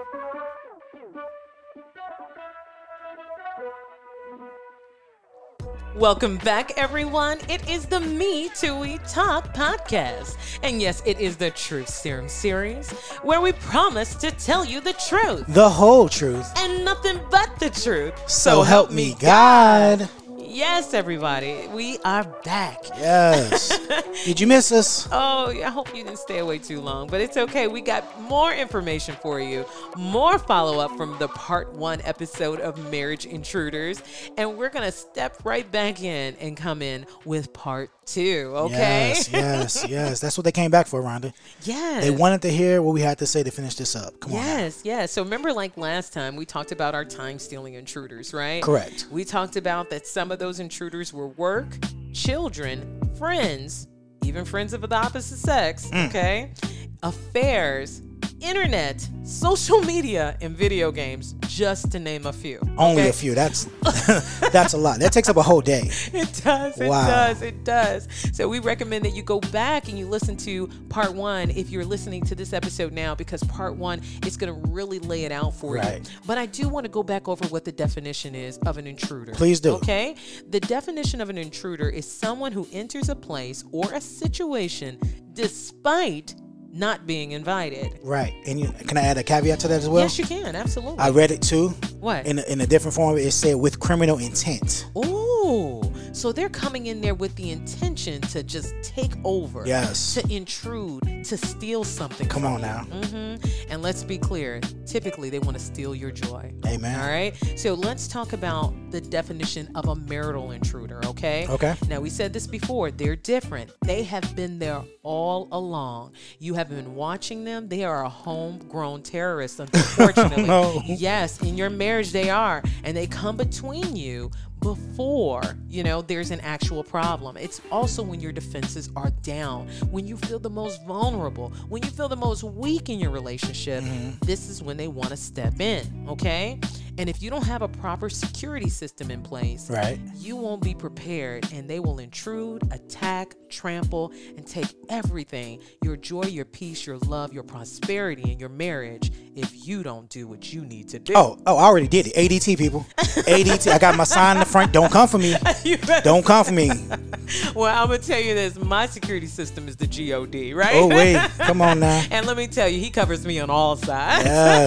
Welcome back, everyone. It is the Me Too We Talk podcast. And yes, it is the Truth Serum series where we promise to tell you the truth. The whole truth. And nothing but the truth. So help me God. Yes, everybody. We are back. Yes. Did you miss us? Oh, I hope you didn't stay away too long, but it's okay. We got more information for you, more follow-up from the part 1 episode of Marriage Intruders, and we're going to step right back in and come in with part 2, okay? Yes. That's what they came back for, Rhonda. Yes. They wanted to hear what we had to say to finish this up. Come on. Yes. So remember, like last time, we talked about our time-stealing intruders, right? Correct. We talked about that some of those intruders were work, children, friends, even friends of the opposite sex, okay? Affairs, internet, social media, and video games, just to name a few. Only a few. That's that's a lot. That takes up a whole day. It does. Wow. It does. So we recommend that you go back and you listen to part 1 if you're listening to this episode now, because part 1 is going to really lay it out for you. But I do want to go back over what the definition is of an intruder. Please do. Okay? The definition of an intruder is someone who enters a place or a situation despite not being invited. Right. And can I add a caveat to that as well? Yes, you can. Absolutely. I read it too. What? In a different form. It said with criminal intent. Ooh. So they're coming in there with the intention to just take over. Yes. To intrude, to steal something. Come on now. And let's be clear. Typically, they want to steal your joy. Amen. All right. So let's talk about the definition of a marital intruder, okay? Okay. Now, we said this before. They're different. They have been there all along. You have been watching them. They are a homegrown terrorist, unfortunately. No. Yes, in your marriage they are. And they come between you before, there's an actual problem. It's also when your defenses are down, when you feel the most vulnerable, when you feel the most weak in your relationship. This is when they want to step in, okay? And if you don't have a proper security system in place, right, you won't be prepared, and they will intrude, attack, trample, and take everything, your joy, your peace, your love, your prosperity, and your marriage, if you don't do what you need to do. Oh, I already did it. ADT, people. ADT. I got my sign in the front. Don't come for me. Don't come for me. Well, I'm going to tell you this. My security system is the GOD, right? Oh, wait. Come on now. And let me tell you, he covers me on all sides.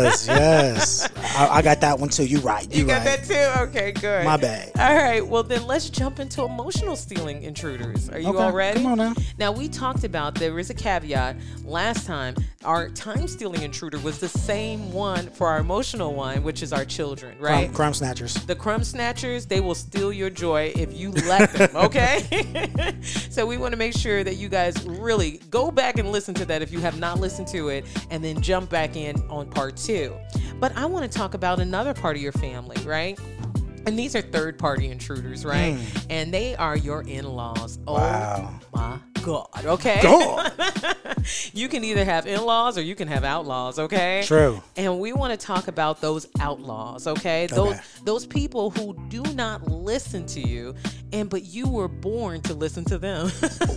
Yes. I got that one too. You right. You got that too? Okay, good. My bad. All right. Well, then let's jump into emotional stealing intruders. Are you all ready? Come on now. Now, we talked about, there is a caveat. Last time, our time-stealing intruder was the same one for our emotional one, which is our children, right? Crumb snatchers. The crumb snatchers, they will steal your joy if you let them, okay? So we want to make sure that you guys really go back and listen to that if you have not listened to it, and then jump back in on part 2. But I want to talk about another part of your family, right? And these are third-party intruders, right? And they are your in-laws. Wow. Oh, my God, okay? God. You can either have in-laws or you can have outlaws, okay? True. And we want to talk about those outlaws, okay? Those people who do not listen to you, but you were born to listen to them.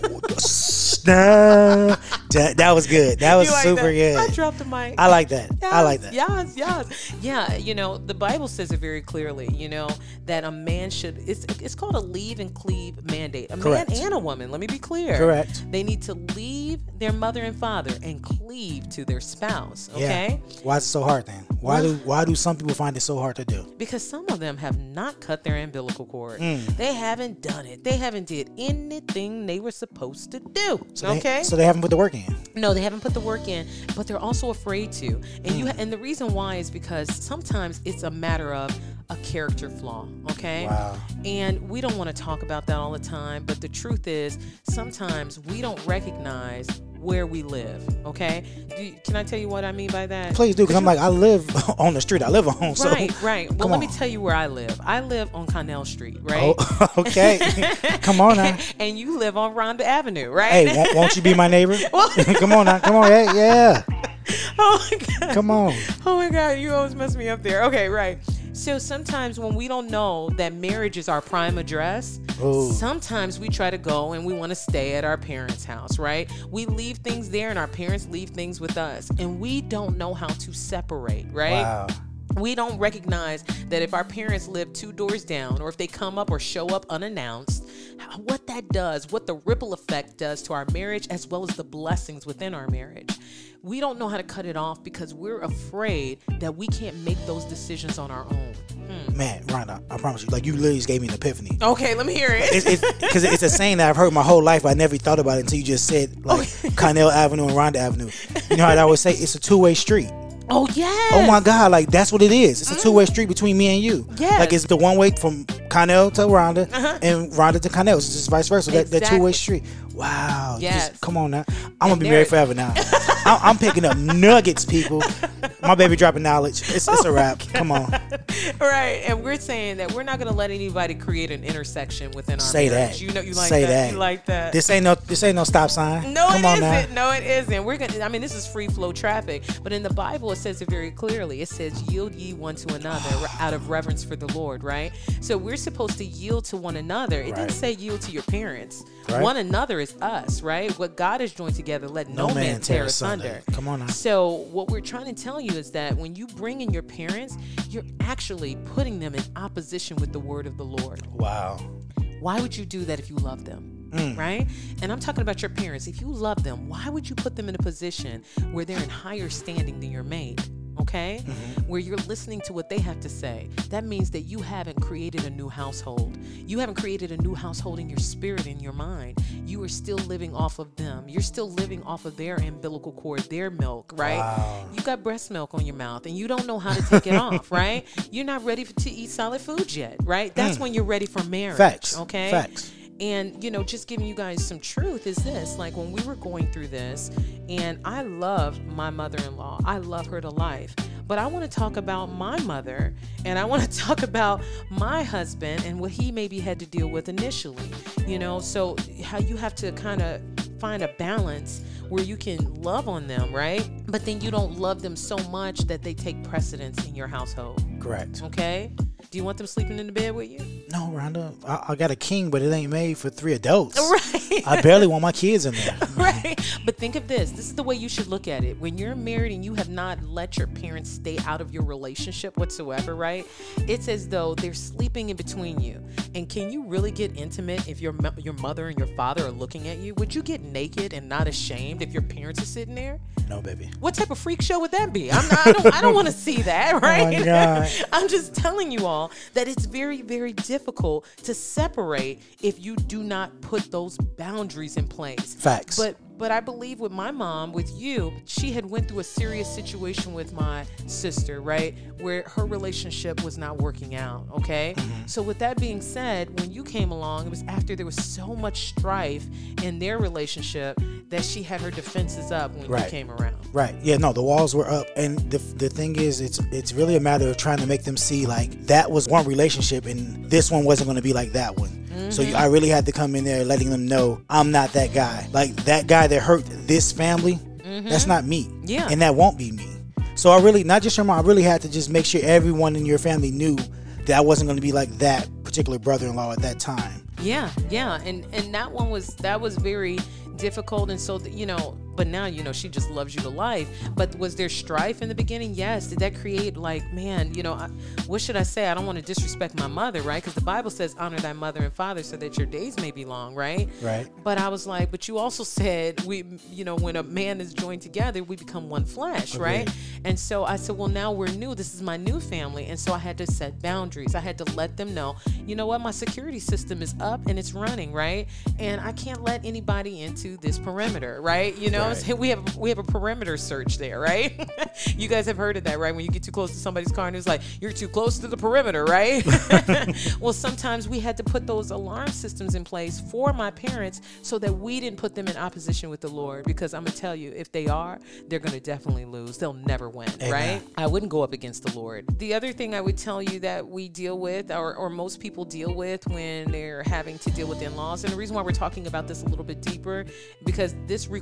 That was good. That was super good. I dropped the mic. I like that. Yes, I like that. Yes. Yeah, the Bible says it very clearly, that a man should, it's called a leave and cleave mandate. Correct. Man and a woman, let me be clear. Correct. They need to leave their mother and father and cleave to their spouse, okay? Yeah. Why is it so hard then? Why do some people find it so hard to do? Because some of them have not cut their umbilical cord. They haven't done it. They haven't did anything they were supposed to do. Okay? So they haven't put the work in. No, they haven't put the work in, but they're also afraid to. And and the reason why is because sometimes it's a matter of a character flaw, okay? Wow. And we don't want to talk about that all the time, but the truth is sometimes we don't recognize where we live, okay? Can I tell you what I mean by that? Please do, because I'm like, I live on the street I live on. So Right. Well, let me tell you where I live. I live on Connell Street, right? Oh, okay. Come on now. And you live on Rhonda Avenue, right? Hey, won't you be my neighbor? Come on now. Come on. Yeah. Oh, my God. Come on. Oh, my God. You always mess me up there. Okay, right. So sometimes when we don't know that marriage is our prime address, Ooh. Sometimes we try to go and we want to stay at our parents' house, right? We leave things there and our parents leave things with us. And we don't know how to separate, right? Wow. We don't recognize that if our parents live 2 doors down, or if they come up or show up unannounced, what that does, what the ripple effect does to our marriage, as well as the blessings within our marriage. We don't know how to cut it off because we're afraid that we can't make those decisions on our own. Man, Rhonda, I promise you, like, you literally just gave me an epiphany. Okay, let me hear it. Because it's a saying that I've heard my whole life, but I never thought about it until you just said, like, Connell Avenue and Rhonda Avenue. You know how I always say it's a two-way street. Oh, yes. Oh, my God. Like, that's what it is. It's a two-way street between me and you. Yes. Like, it's the one way from Connell to Rhonda and Rhonda to Connell. It's just vice versa. Exactly. That two-way street. Wow. Yes. Just, come on now. I'm going to be married forever now. I'm picking up nuggets, people. My baby dropping knowledge. It's a wrap. Come on. Right. And we're saying that we're not going to let anybody create an intersection within our Say marriage. that. You know, you like Say that. You like that. This ain't no stop sign. No, Come it on isn't. now. No, it isn't. We're gonna. I mean, this is free flow traffic. But in the Bible, it says it very clearly. It says, "Yield ye one to another out of reverence for the Lord." Right. So we're supposed to yield to one another. It didn't say yield to your parents. Right. One another is us. Right. What God has joined together, let no man tear asunder. Come on now. So what we're trying to tell you is that when you bring in your parents, you're actually putting them in opposition with the word of the Lord. Wow. Why would you do that if you love them? Right? And I'm talking about your parents. If you love them, why would you put them in a position where they're in higher standing than your mate? Okay? Where you're listening to what they have to say. That means that you haven't created a new household. You haven't created a new household in your spirit, in your mind. You are still living off of them. You're still living off of their umbilical cord, their milk, right? Wow. You got breast milk on your mouth and you don't know how to take it off, right? You're not ready to eat solid food yet, right? That's when you're ready for marriage. Facts. Okay? Facts. And, you know, just giving you guys some truth is this, like when we were going through this, and I love my mother-in-law. I love her to life. But I want to talk about my mother, and I want to talk about my husband and what he maybe had to deal with initially, you know, so how you have to kind of find a balance where you can love on them, right? But then you don't love them so much that they take precedence in your household. Correct. Okay? Do you want them sleeping in the bed with you? No, Rhonda. I got a king, but it ain't made for 3 adults. Right. I barely want my kids in there. Right. But think of this. This is the way you should look at it. When you're married and you have not let your parents stay out of your relationship whatsoever, right? It's as though they're sleeping in between you. And can you really get intimate if your mother and your father are looking at you? Would you get naked and not ashamed if your parents are sitting there? No, baby. What type of freak show would that be? I don't want to see that, right? Oh my God. I'm just telling you all that it's very, very difficult to separate if you do not put those boundaries in place. Facts. But I believe with my mom, with you, she had went through a serious situation with my sister, right? Where her relationship was not working out, okay? So with that being said, when you came along, it was after there was so much strife in their relationship that she had her defenses up when you came around. Right. Yeah, no, the walls were up. And the thing is, it's really a matter of trying to make them see, like, that was one relationship and this one wasn't going to be like that one. So I really had to come in there letting them know I'm not that guy. Like, that guy that hurt this family, that's not me. Yeah. And that won't be me. So I really, not just your mom, I really had to just make sure everyone in your family knew that I wasn't going to be like that particular brother-in-law at that time. Yeah. And that was very difficult. And so, you know, but now, you know, she just loves you to life. But was there strife in the beginning? Yes. Did that create, like, man, you know, what should I say? I don't want to disrespect my mother, right? Because the Bible says, honor thy mother and father so that your days may be long, right? Right. But I was like, but you also said, you know, when a man is joined together, we become one flesh, right? And so I said, well, now we're new. This is my new family. And so I had to set boundaries. I had to let them know, you know what? My security system is up and it's running, right? And I can't let anybody into this perimeter, right? You know, we have a perimeter search there, right? You guys have heard of that, right? When you get too close to somebody's car and it's like, you're too close to the perimeter, right? Well, sometimes we had to put those alarm systems in place for my parents so that we didn't put them in opposition with the Lord, because I'm going to tell you, if they are, they're going to definitely lose. They'll never win, right? I wouldn't go up against the Lord. The other thing I would tell you that we deal with, or most people deal with when they're having to deal with in-laws, and the reason why we're talking about this a little bit deeper, because this requires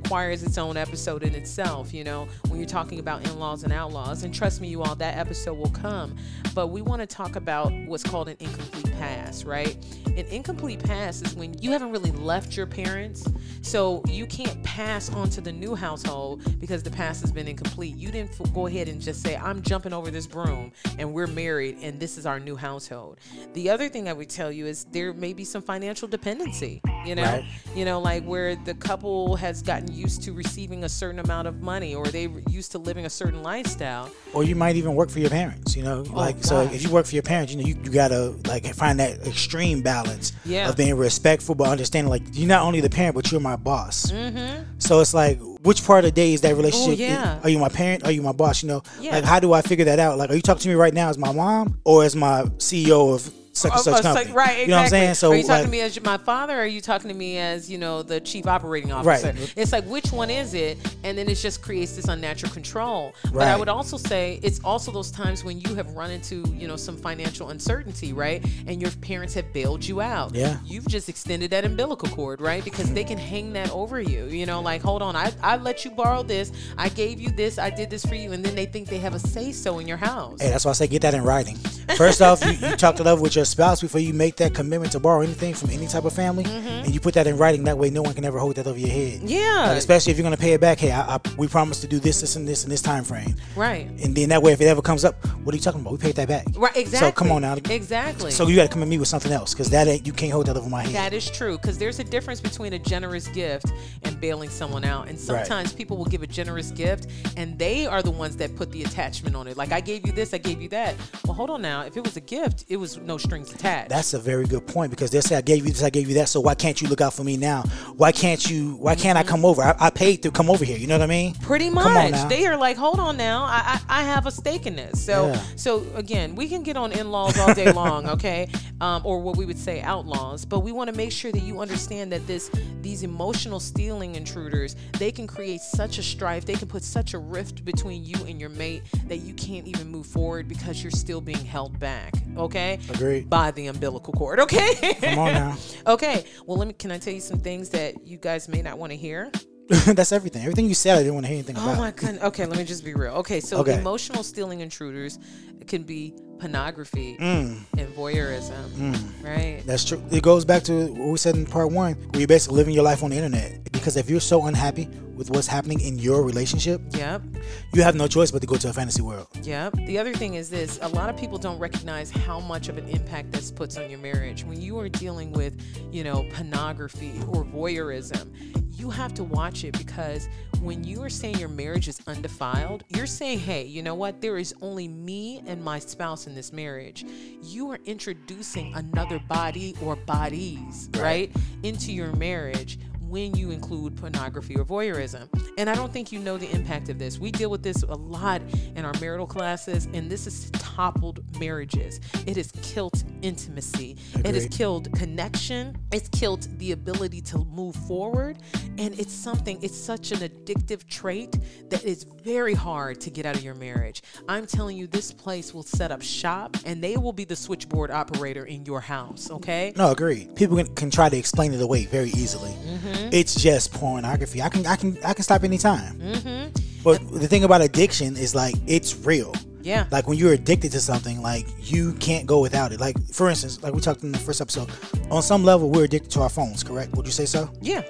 its own episode in itself, you know, when you're talking about in-laws and outlaws. And trust me, you all, that episode will come. But we want to talk about what's called an incomplete past, right? An incomplete past is when you haven't really left your parents, so you can't pass on to the new household because the past has been incomplete. You didn't go ahead and just say, I'm jumping over this broom and we're married and this is our new household. The other thing I would tell you is there may be some financial dependency, you know, right. You know, like where the couple has gotten used to receiving a certain amount of money, or they used to living a certain lifestyle. Or you might even work for your parents, you know, so if you work for your parents, you know, you gotta like find that extreme balance of being respectful, but understanding like you're not only the parent, but you're my boss. So it's like, which part of the day is that relationship? Are you my parent? Are you my boss? You know, like how do I figure that out? Like, are you talking to me right now as my mom or as my CEO of such and such company? Right, exactly. You know what I'm saying? So are you talking to me as my father, or are you talking to me as, you know, the chief operating officer? Right. It's like, which one is it? And then it just creates this unnatural control. But I would also say it's also those times when you have run into, you know, some financial uncertainty, right? And your parents have bailed you out. Yeah. You've just extended that umbilical cord, right? Because they can hang that over you. You know, like, hold on, I let you borrow this. I gave you this. I did this for you. And then they think they have a say-so in your house. Hey, that's why I say get that in writing. First off, you talk it over with your spouse before you make that commitment to borrow anything from any type of family, and you put that in writing. That way, no one can ever hold that over your head. Yeah. Like, especially if you're gonna pay it back. Hey, we promised to do this, and this, in this time frame. Right. And then that way, if it ever comes up, what are you talking about? We paid that back. Right. Exactly. So come on now. Exactly. So you got to come at me with something else, because you can't hold that over my head. That is true, because there's a difference between a generous gift and bailing someone out. And sometimes people will give a generous gift, and they are the ones that put the attachment on it. Like, I gave you this, I gave you that. Well, hold on now. If it was a gift, it was no strings attached. That's a very good point, because they'll say, I gave you this, I gave you that, so why can't you look out for me now? Why can't I come over? I paid to come over here. You know what I mean? Pretty much. Come on now. They are like, hold on now. I have a stake in this. So again, we can get on in-laws all day long, okay? Or what we would say outlaws. But we want to make sure that you understand that these emotional stealing intruders, they can create such a strife. They can put such a rift between you and your mate that you can't even move forward because you're still being held back, okay? Agreed. By the umbilical cord, okay? Come on now. Okay. Well, can I tell you some things that you guys may not want to hear? That's everything. Everything you said, I didn't want to hear anything about. Oh my goodness. Okay, let me just be real. Okay, so emotional stealing intruders can be pornography and voyeurism, right? That's true. It goes back to what we said in part 1, where you're basically living your life on the internet. Because if you're so unhappy with what's happening in your relationship, you have no choice but to go to a fantasy world. Yep. The other thing is this: a lot of people don't recognize how much of an impact this puts on your marriage. When you are dealing with, you know, pornography or voyeurism, you have to watch it, because when you are saying your marriage is undefiled, you're saying, hey, you know what? There is only me and my spouse in this marriage. You are introducing another body or bodies, right, into your marriage when you include pornography or voyeurism. And I don't think you know the impact of this. We deal with this a lot in our marital classes, and this has toppled marriages. It has killed intimacy. Agreed. It has killed connection. It's killed the ability to move forward. And it's such an addictive trait that it's very hard to get out of your marriage. I'm telling you, this place will set up shop, and they will be the switchboard operator in your house, okay? No, agreed. People can try to explain it away very easily. It's just pornography. I can stop anytime. But the thing about addiction is, like, it's real. Yeah. Like, when you're addicted to something, like, you can't go without it. Like, for instance, like we talked in the first episode, on some level, we're addicted to our phones, correct? Would you say so? Yeah.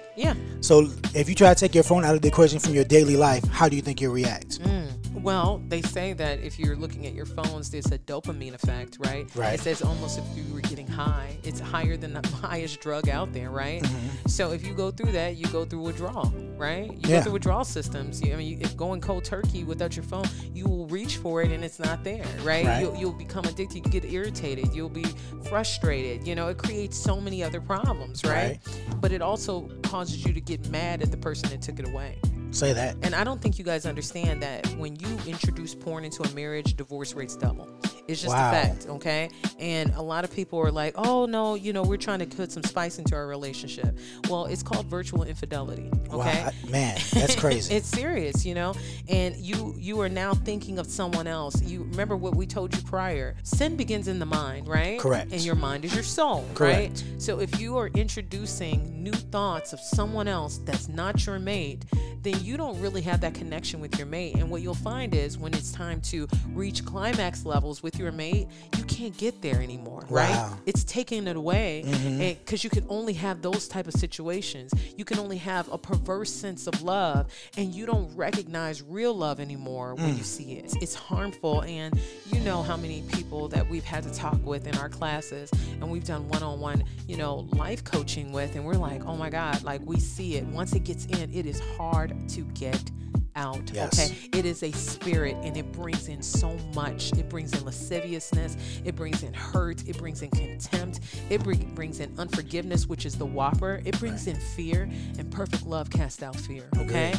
So if you try to take your phone out of the equation from your daily life, how do you think you'll react? Well, they say that if you're looking at your phones, there's a dopamine effect, right? Right. It says almost if you were getting high, it's higher than the highest drug out there, right? So if you go through that, you go through withdrawal, right? You go through withdrawal systems. If going cold turkey without your phone, you will reach for it and it's not there, right? You'll become addicted. You get irritated. You'll be frustrated. You know, it creates so many other problems, right? But it also causes you to get mad at the person that took it away. Say that. And I don't think you guys understand that when you introduce porn into a marriage, divorce rates double. It's just a fact, okay? And a lot of people are like, oh, no, you know, we're trying to put some spice into our relationship. Well, it's called virtual infidelity, okay? Wow, man, that's crazy. It's serious, you know? And you are now thinking of someone else. You remember what we told you prior. Sin begins in the mind, right? Correct. And your mind is your soul, Correct. right? So if you are introducing new thoughts of someone else that's not your mate, then you don't really have that connection with your mate. And what you'll find is when it's time to reach climax levels with your mate, you can't get there anymore, right? Wow. It's taking it away because you can only have those type of situations. You can only have a perverse sense of love, and you don't recognize real love anymore when you see it. It's harmful, and you know how many people that we've had to talk with in our classes, and we've done one-on-one, life coaching with, and we're like, oh my God, like we see it. Once it gets in, it is hard to get out. Yes. Okay, it is a spirit, and it brings in so much. It brings in lasciviousness, it brings in hurt, it brings in contempt, it brings in unforgiveness, which is the whopper. It brings in fear, and perfect love casts out fear. Okay,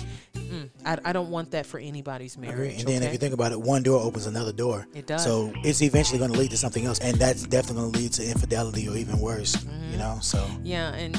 I don't want that for anybody's marriage. And then if you think about it, one door opens another door. It does. So it's eventually going to lead to something else, and that's definitely going to lead to infidelity or even worse. So yeah, and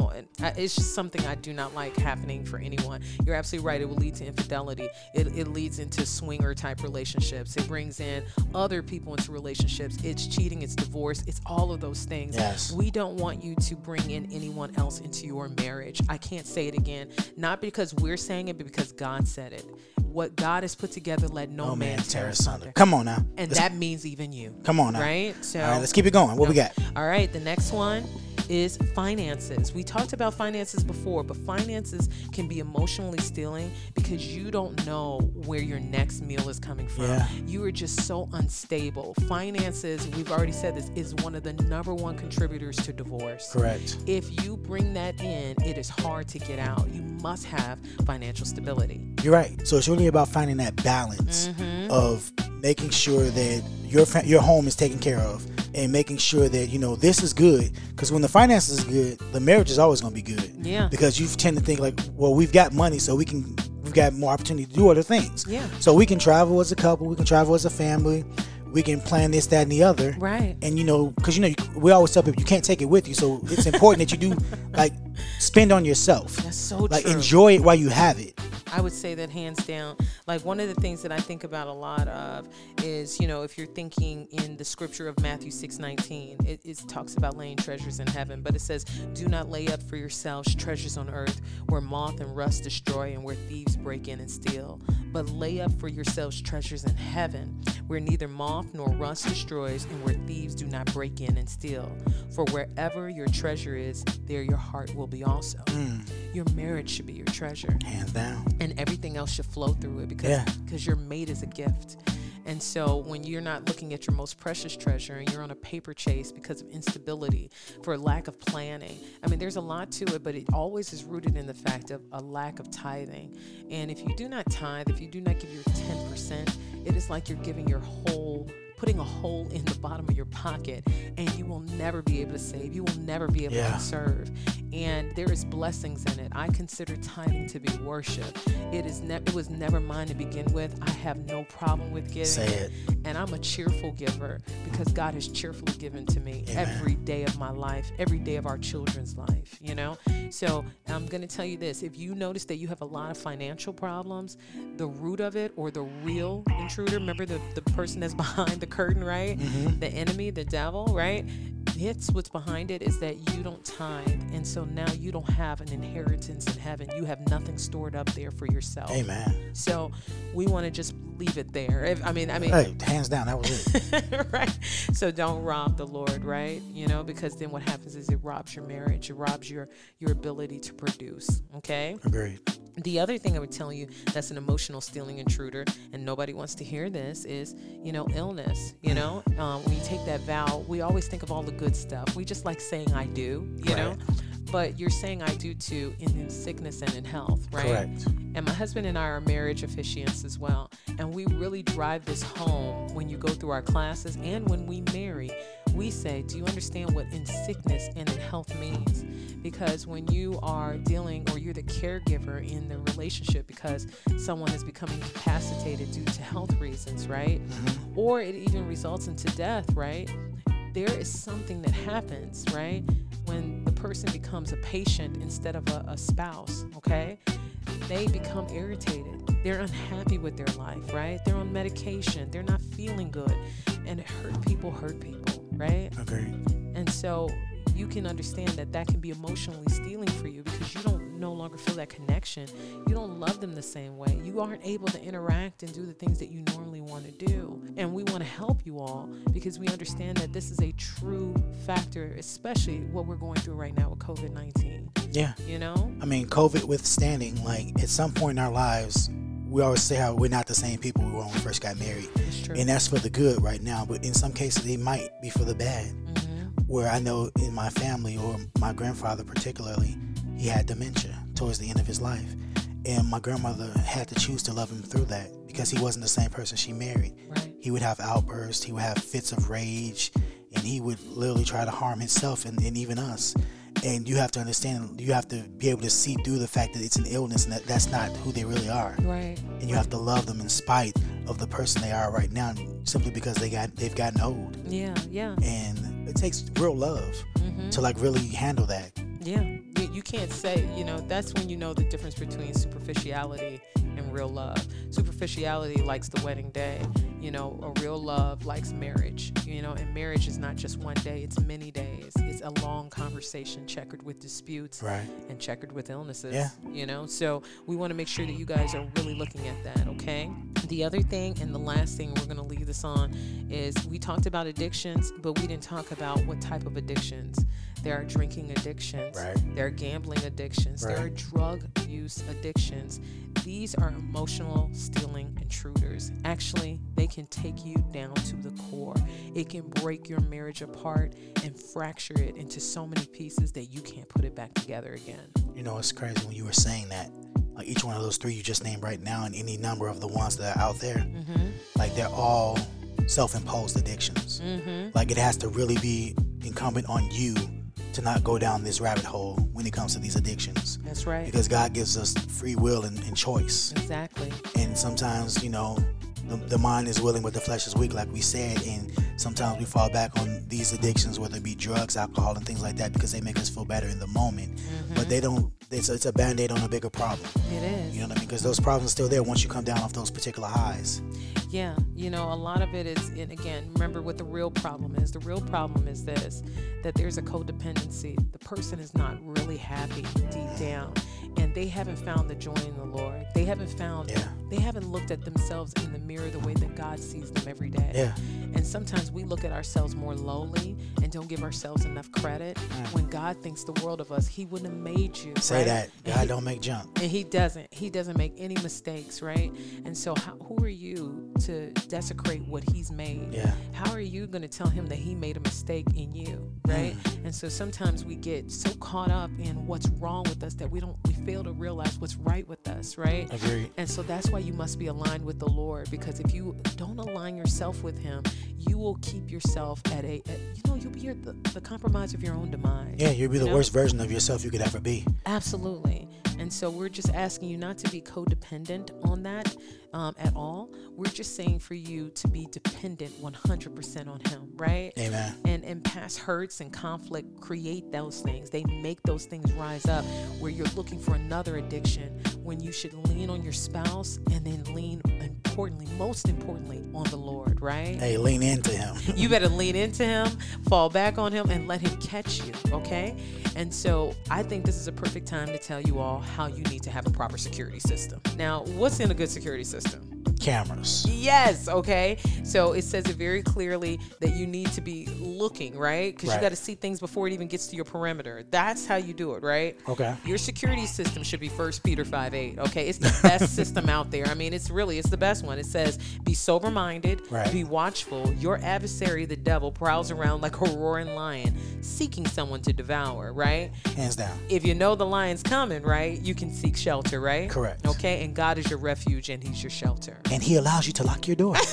it's just something I do not like happening for anyone. You're absolutely right. It will lead to infidelity. It leads into swinger type relationships. It brings in other people into relationships. It's cheating. It's divorce. It's all of those things. Yes. We don't want you to bring in anyone else into your marriage. I can't say it again, not because we're saying it, but because God said it. What God has put together, let no man tear asunder. Come on now. And that means even you. Come on now. Right? So, all right, let's keep it going. What we got? All right, the next one is finances. We talked about finances before, but finances can be emotionally stealing because you don't know where your next meal is coming from. Yeah. You are just so unstable. Finances, we've already said this, is one of the number one contributors to divorce. Correct. If you bring that in, it is hard to get out. You must have financial stability. You're right. So it's really about finding that balance of making sure that your home is taken care of, and making sure that this is good, because when the finances is good, the marriage is always going to be good. Yeah. Because you tend to think like, well, we've got money, so we've got more opportunity to do other things. Yeah. So we can travel as a couple, we can travel as a family, we can plan this, that, and the other. Right. And because we always tell people you can't take it with you, so it's important that you do spend on yourself. That's so true. Enjoy it while you have it. I would say that hands down. Like one of the things that I think about a lot of is, if you're thinking in the scripture of Matthew 6:19, it talks about laying treasures in heaven, but it says, do not lay up for yourselves treasures on earth where moth and rust destroy and where thieves break in and steal, but lay up for yourselves treasures in heaven where neither moth nor rust destroys and where thieves do not break in and steal. For wherever your treasure is, there your heart will be also. Your marriage should be your treasure. Hands down. And everything else should flow through it because your mate is a gift. And so when you're not looking at your most precious treasure and you're on a paper chase because of instability, for a lack of planning, there's a lot to it, but it always is rooted in the fact of a lack of tithing. And if you do not tithe, if you do not give your 10%, it is like you're giving putting a hole in the bottom of your pocket, and you will never be able to save. You will never be able to serve. And there is blessings in it. I consider tithing to be worship. It was never mine to begin with. I have no problem with giving. Say it. And I'm a cheerful giver because God has cheerfully given to me every day of my life, every day of our children's life, So I'm going to tell you this. If you notice that you have a lot of financial problems, the root of it, or the real intruder, remember the person that's behind the curtain, right? The enemy, the devil, right? What's behind it is that you don't tithe. And so now you don't have an inheritance in heaven. You have nothing stored up there for yourself. Amen. So we want to just leave it there. Hey, hands down, that was it. Right. So don't rob the Lord, right? Because then what happens is it robs your marriage. It robs your ability to produce. Okay? Agreed. The other thing I would tell you that's an emotional stealing intruder, and nobody wants to hear this, is, illness. When you take that vow, we always think of all the good stuff. We just like saying I do, you know? But you're saying I do too in sickness and in health, right? Correct. And my husband and I are marriage officiants as well. And we really drive this home when you go through our classes and when we marry. We say, do you understand what in sickness and in health means? Because when you are dealing, or you're the caregiver in the relationship because someone has become incapacitated due to health reasons, right? Or it even results into death, right? There is something that happens, right? When the person becomes a patient instead of a spouse, okay? They become irritated. They're unhappy with their life, right? They're on medication. They're not feeling good. And hurt people, right? Agreed. And so you can understand that can be emotionally stealing for you, because you don't no longer feel that connection. You don't love them the same way. You aren't able to interact and do the things that you normally want to do. And we want to help you all, because we understand that this is a true factor, especially what we're going through right now with COVID-19. Yeah. You know? I mean, COVID withstanding, like at some point in our lives, we always say how we're not the same people we were when we first got married. It's true. And that's for the good right now. But in some cases, it might be for the bad. Where I know in my family, or my grandfather particularly, he had dementia towards the end of his life. And my grandmother had to choose to love him through that, because he wasn't the same person she married. Right. He would have outbursts, he would have fits of rage, and he would literally try to harm himself and even us. And you have to understand, you have to be able to see through the fact that it's an illness and that's not who they really are. Right. And you have to love them in spite of the person they are right now, simply because they've gotten old. Yeah, yeah. And it takes real love to like really handle that. Yeah. You can't say, that's when you know the difference between superficiality and real love. Superficiality likes the wedding day. A real love likes marriage. And marriage is not just one day, it's many days. It's a long conversation checkered with disputes, right, and checkered with illnesses. Yeah. So we want to make sure that you guys are really looking at that, okay? The other thing, and the last thing we're going to leave this on, is we talked about addictions, but we didn't talk about what type of addictions. There are drinking addictions. Right. There are gambling addictions. Right. There are drug use addictions. These are emotional stealing intruders. Actually, they can take you down to the core. It can break your marriage apart and fracture it into so many pieces that you can't put it back together again. It's crazy when you were saying that. Like each one of those three you just named right now, and any number of the ones that are out there, like they're all self-imposed addictions. Like it has to really be incumbent on you to not go down this rabbit hole when it comes to these addictions. That's right. Because God gives us free will and choice. Exactly. And sometimes, the mind is willing but the flesh is weak, like we said, and sometimes we fall back on these addictions, whether it be drugs, alcohol, and things like that, because they make us feel better in the moment. But they don't. It's a band-aid on a bigger problem. It is. You know what I mean? Because those problems are still there once you come down off those particular highs. Yeah, a lot of it is, and again, remember what the real problem is. The real problem is this, that there's a codependency. The person is not really happy deep down, and they haven't found the joy in the Lord. They haven't looked at themselves in the mirror the way that God sees them every day. Yeah. And sometimes we look at ourselves more lowly and don't give ourselves enough credit. When God thinks the world of us, He wouldn't have made you. Say that. God don't make junk. And He doesn't make any mistakes, right? And so who are you to desecrate what He's made? Yeah. How are you going to tell Him that He made a mistake in you, right? And so sometimes we get so caught up in what's wrong with us that we fail to realize what's right with us, right? Agreed. And so that's why you must be aligned with the Lord, because if you don't align yourself with Him, you will keep yourself at you'll be the compromise of your own demise. Yeah, you'll be the worst version of yourself you could ever be. Absolutely. And so we're just asking you not to be codependent on that at all. We're just saying for you to be dependent 100% on Him, right? Amen. And past hurts and conflict create those things. They make those things rise up where you're looking for another addiction when you should lean on your spouse and then lean most importantly, on the Lord, right? Hey, lean into Him. You better lean into Him, fall back on Him, and let Him catch you, okay? And so I think this is a perfect time to tell you all how you need to have a proper security system. Now, what's in a good security system? Cameras. Yes, okay. So it says it very clearly that you need to be looking, right? Because you got to see things before it even gets to your perimeter. That's how you do it, right? Okay. Your security system should be 1 Peter 5:8, okay? It's the best system out there. I mean, it's the best one. It says, be sober-minded, be watchful. Your adversary, the devil, prowls around like a roaring lion, seeking someone to devour, right? Hands down. If you know the lion's coming, right, you can seek shelter, right? Correct. Okay, and God is your refuge and He's your shelter. And He allows you to lock your door.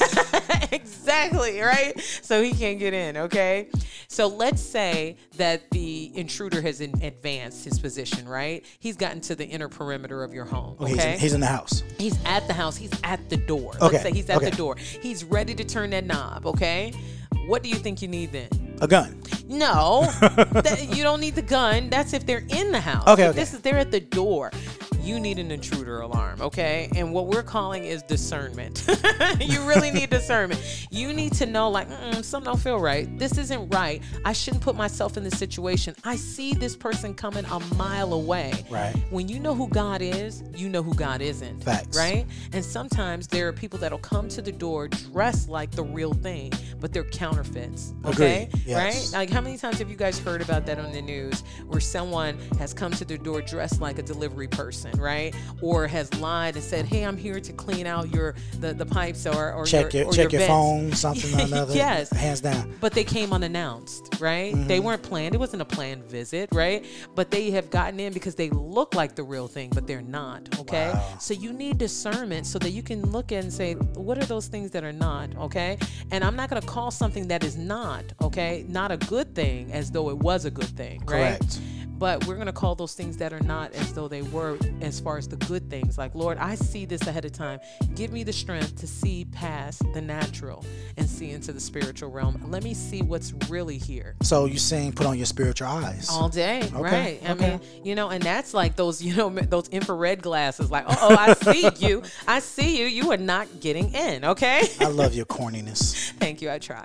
Exactly, right? So He can't get in, okay? So let's say that the intruder has advanced his position, right? He's gotten to the inner perimeter of your home, okay? He's in the house. He's at the house. He's at the door. Okay. Let's say he's at the door. He's ready to turn that knob, okay? What do you think you need then? A gun. No, you don't need the gun. That's if they're in the house. Okay. They're at the door. you need an intruder alarm, okay? And what we're calling is discernment. You really need discernment. You need to know, like, something don't feel right. This isn't right. I shouldn't put myself in this situation. I see this person coming a mile away. Right. When you know who God is, you know who God isn't. Facts. Right? And sometimes there are people that'll come to the door dressed like the real thing, but they're counterfeits. Okay? Agreed. Yes. Right? Like, how many times have you guys heard about that on the news where someone has come to their door dressed like a delivery person, right? Or has lied and said, hey, I'm here to clean out the pipes or check your vents. phone, something or another. Yes. Hands down. But they came unannounced, right? They weren't planned. It wasn't a planned visit, right? But they have gotten in because they look like the real thing, but they're not, okay? Wow. So you need discernment so that you can look at and say, what are those things that are not, okay? And I'm not going to call something that is not, okay, not a good thing as though it was a good thing, right? Correct. But we're going to call those things that are not as though they were, as far as the good things. Like, Lord, I see this ahead of time. Give me the strength to see past the natural and see into the spiritual realm. Let me see what's really here. So you're saying put on your spiritual eyes. All day, Okay, right? I okay. mean, and that's like those, those infrared glasses. Like, I see you. I see you. You are not getting in, okay? I love your corniness. Thank you. I tried.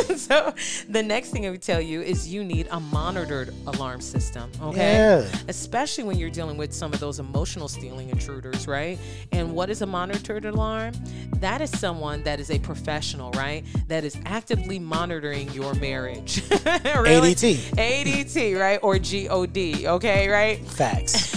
So the next thing I would tell you is you need a monitored alarm system, okay? Yeah. Especially when you're dealing with some of those emotional stealing intruders, right? And what is a monitored alarm? That is someone that is a professional, right? That is actively monitoring your marriage. Really? ADT, right? Or GOD, okay, right? Facts.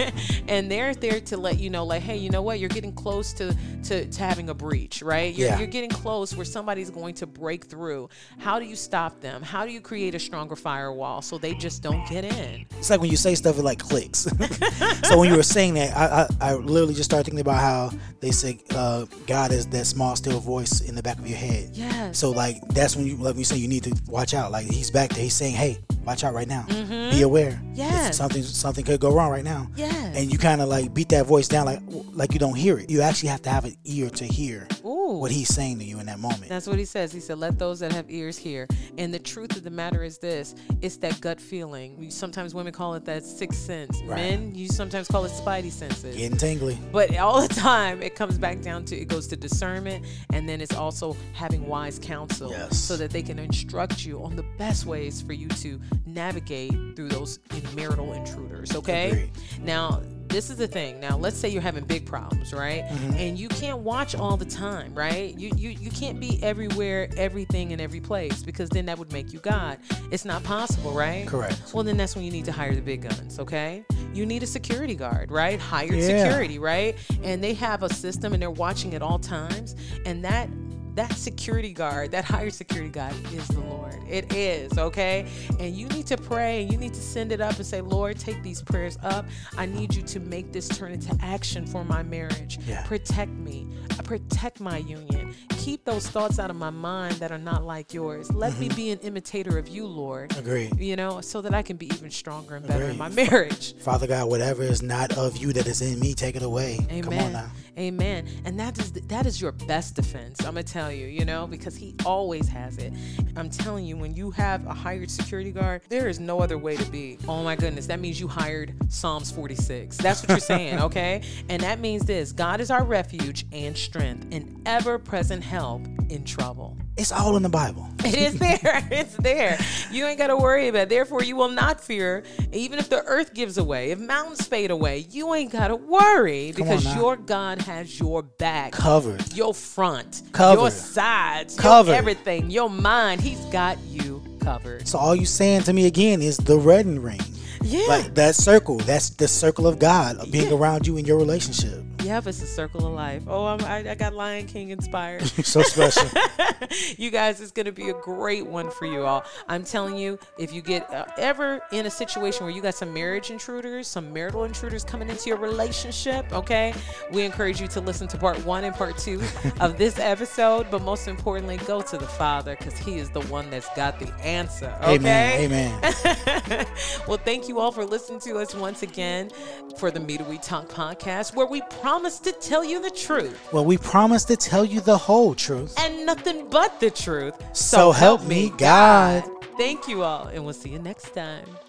And they're there to let you know, like, hey, you know what? You're getting close to having a breach, right? You're getting close where somebody's going to break through. How do you stop them? How do you create a stronger firewall so they just don't get in? It's like when you say stuff, it like clicks. So when you were saying that, I literally just started thinking about how they say God is that small, still voice in the back of your head. Yes. So like that's when you say you need to watch out. Like he's back there. He's saying, hey, watch out right now. Be aware. Yes. Something could go wrong right now. Yes. And you kind of like beat that voice down like you don't hear it. You actually have to have an ear to hear what he's saying to you in that moment. That's what he says. He said, let those that have ears hear. And the truth of the matter is this. It's that gut feeling. Sometimes women call it that sixth sense. Right. Men, you sometimes call it spidey senses. Getting tingly. But all the time, it comes back down to, it goes to discernment, and then it's also having wise counsel. Yes. So that they can instruct you on the best ways for you to navigate through those marital intruders, okay? Agreed. Now, this is the thing. Now, let's say you're having big problems, right? And you can't watch all the time, right? You can't be everywhere, everything in every place, because then that would make you God. It's not possible, right? Correct. Well, then that's when you need to hire the big guns, okay? You need a security guard, right? Hired security, right? And they have a system and they're watching at all times. And that security guard, that hired security guard is the Lord. It is, okay? And you need to pray and you need to send it up and say, Lord, take these prayers up. I need you to make this turn into action for my marriage. Yeah. Protect me. Protect my union. Keep those thoughts out of my mind that are not like yours. Let me be an imitator of you, Lord. Agreed. So that I can be even stronger and better in my marriage. Father God, whatever is not of you that is in me, take it away. Amen. Come on now. Amen. And that is your best defense. I'm going to tell you, because he always has it. I'm telling you, when you have a hired security guard, there is no other way to be. Oh my goodness. That means you hired Psalms 46. That's what you're saying, okay? And that means this: God is our refuge and strength, an ever-present help in trouble. It's all in the Bible. It is there. It's there. You ain't got to worry about it. Therefore, you will not fear, even if the earth gives away, if mountains fade away. You ain't got to worry because your God has your back. Covered. Your front. Covered. Your sides. Covered. Your everything. Your mind. He's got you covered. So all you saying to me again is the wedding ring. Yeah. Like that circle. That's the circle of God being around you in your relationship. Yeah, it's a circle of life. Oh, I got Lion King inspired. So special. You guys, it's going to be a great one for you all. I'm telling you, if you get ever in a situation where you got some marriage intruders, some marital intruders coming into your relationship, okay, we encourage you to listen to part 1 and part 2 of this episode. But most importantly, go to the Father because he is the one that's got the answer. Okay? Amen. Well, thank you all for listening to us once again for the Meet We Talk podcast, where we promise to tell you the truth. Well, we promise to tell you the whole truth. And nothing but the truth. So help me God. Thank you all, and we'll see you next time.